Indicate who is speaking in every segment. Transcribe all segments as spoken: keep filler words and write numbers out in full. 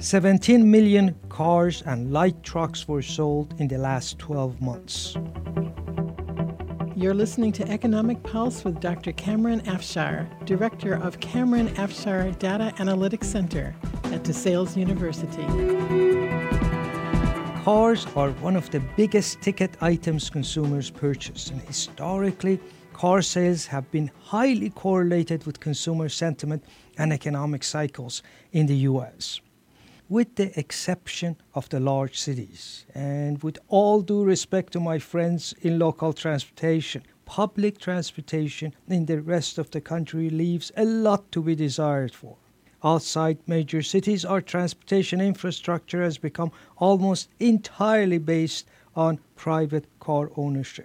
Speaker 1: seventeen million cars and light trucks were sold in the last twelve months.
Speaker 2: You're listening to Economic Pulse with Doctor Cameron Afshar, Director of Cameron Afshar Data Analytics Center at DeSales University.
Speaker 1: Cars are one of the biggest ticket items consumers purchase, and historically, car sales have been highly correlated with consumer sentiment and economic cycles in the U S. With the exception of the large cities, and with all due respect to my friends in local transportation, public transportation in the rest of the country leaves a lot to be desired for. Outside major cities, our transportation infrastructure has become almost entirely based on private car ownership.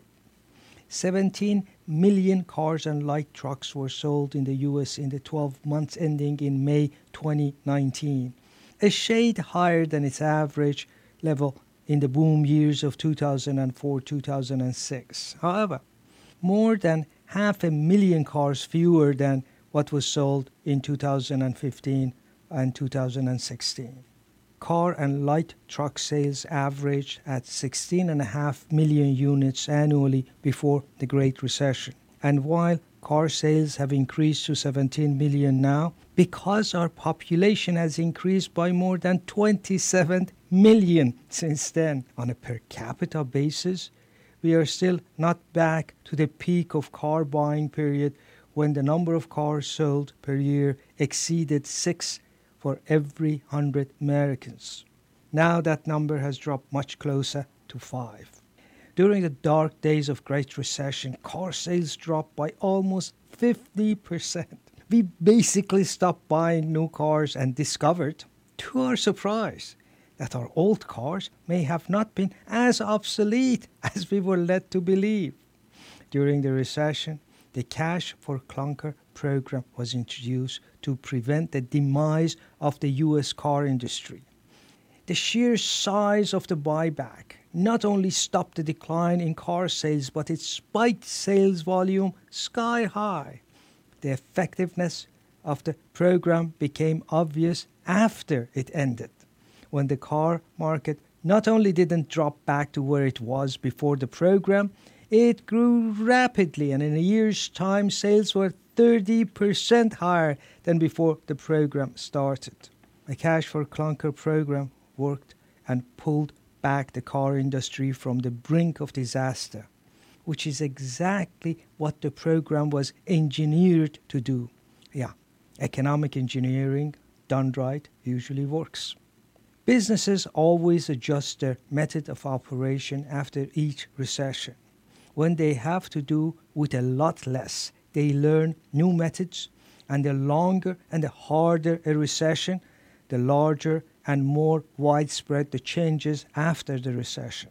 Speaker 1: seventeen million cars and light trucks were sold in the U S in the twelve months ending in May twenty nineteen, a shade higher than its average level in the boom years of two thousand four to two thousand six. However, more than half a million cars fewer than what was sold in two thousand fifteen and two thousand sixteen. Car and light truck sales averaged at sixteen point five million units annually before the Great Recession. And while car sales have increased to seventeen million now, because our population has increased by more than twenty-seven million since then, on a per capita basis, we are still not back to the peak of car buying period when the number of cars sold per year exceeded six for every one hundred Americans. Now that number has dropped much closer to five. During the dark days of Great Recession, car sales dropped by almost fifty percent. We basically stopped buying new cars and discovered, to our surprise, that our old cars may have not been as obsolete as we were led to believe. During the recession, the Cash for Clunker program was introduced to prevent the demise of the U S car industry. The sheer size of the buyback not only stopped the decline in car sales, but it spiked sales volume sky high. The effectiveness of the program became obvious after it ended, when the car market not only didn't drop back to where it was before the program, it grew rapidly, and in a year's time, sales were thirty percent higher than before the program started. The Cash for Clunker program worked and pulled back the car industry from the brink of disaster, which is exactly what the program was engineered to do. Yeah, economic engineering done right usually works. Businesses always adjust their method of operation after each recession. When they have to do with a lot less, they learn new methods, and the longer and the harder a recession, the larger and more widespread the changes after the recession.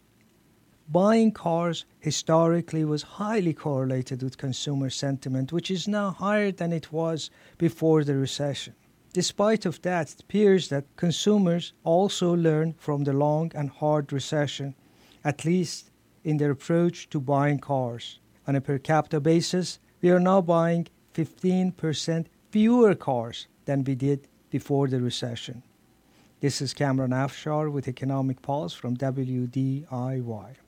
Speaker 1: Buying cars historically was highly correlated with consumer sentiment, which is now higher than it was before the recession. Despite of that, it appears that consumers also learn from the long and hard recession, at least in their approach to buying cars. On a per capita basis, we are now buying fifteen percent fewer cars than we did before the recession. This is Cameron Afshar with Economic Pulse from W D I Y.